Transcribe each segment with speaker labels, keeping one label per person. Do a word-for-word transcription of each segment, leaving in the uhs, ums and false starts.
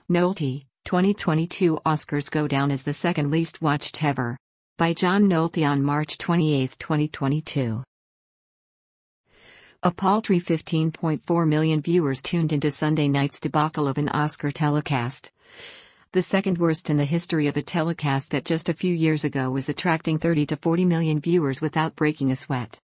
Speaker 1: Nolte, twenty twenty-two Oscars go down as the second least watched ever. By John Nolte on March twenty-eighth, twenty twenty-two. A paltry fifteen point four million viewers tuned into Sunday night's debacle of an Oscar telecast. The second worst in the history of a telecast that just a few years ago was attracting thirty to forty million viewers without breaking a sweat.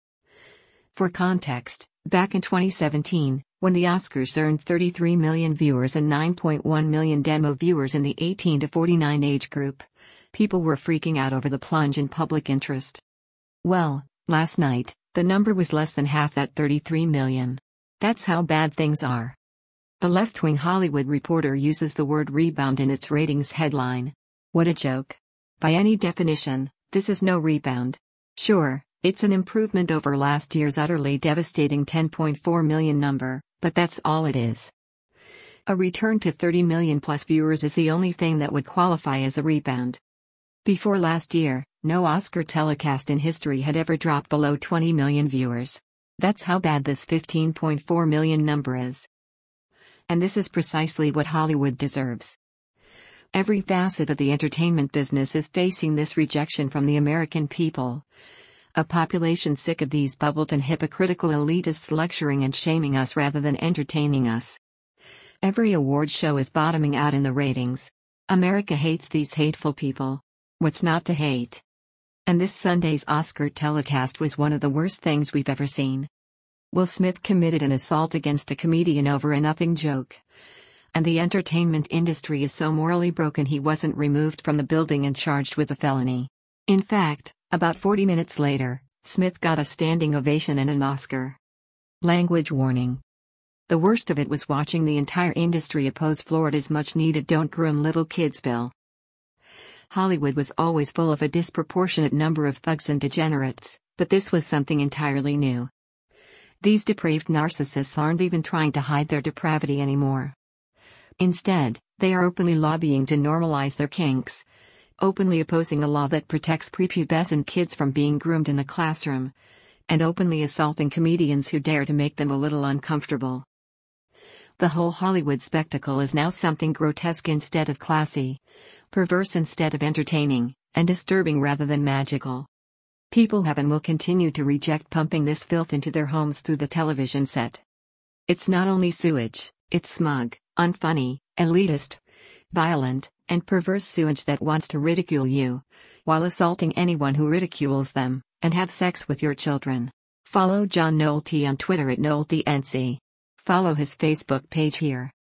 Speaker 1: For context, back in twenty seventeen, when the Oscars earned thirty-three million viewers and nine point one million demo viewers in the eighteen to forty-nine age group, people were freaking out over the plunge in public interest. Well, last night, the number was less than half that thirty-three million. That's how bad things are. The left-wing Hollywood Reporter uses the word rebound in its ratings headline. What a joke. By any definition, this is no rebound. Sure, it's an improvement over last year's utterly devastating ten point four million number, but that's all it is. A return to thirty million plus viewers is the only thing that would qualify as a rebound. Before last year, no Oscar telecast in history had ever dropped below twenty million viewers. That's how bad this fifteen point four million number is. And this is precisely what Hollywood deserves. Every facet of the entertainment business is facing this rejection from the American people. A population sick of these bubbled and hypocritical elitists lecturing and shaming us rather than entertaining us. Every award show is bottoming out in the ratings. America hates these hateful people. What's not to hate? And this Sunday's Oscar telecast was one of the worst things we've ever seen. Will Smith committed an assault against a comedian over a nothing joke. And the entertainment industry is so morally broken he wasn't removed from the building and charged with a felony. In fact, about forty minutes later, Smith got a standing ovation and an Oscar. Language warning. The worst of it was watching the entire industry oppose Florida's much-needed Don't Groom Little Kids bill. Hollywood was always full of a disproportionate number of thugs and degenerates, but this was something entirely new. These depraved narcissists aren't even trying to hide their depravity anymore. Instead, they are openly lobbying to normalize their kinks, openly opposing a law that protects prepubescent kids from being groomed in the classroom, and openly assaulting comedians who dare to make them a little uncomfortable. The whole Hollywood spectacle is now something grotesque instead of classy, perverse instead of entertaining, and disturbing rather than magical. People have and will continue to reject pumping this filth into their homes through the television set. It's not only sewage, it's smug, unfunny, elitist, violent, and perverse sewage that wants to ridicule you, while assaulting anyone who ridicules them, and have sex with your children. Follow John Nolte on Twitter at NolteNC. Follow his Facebook page here.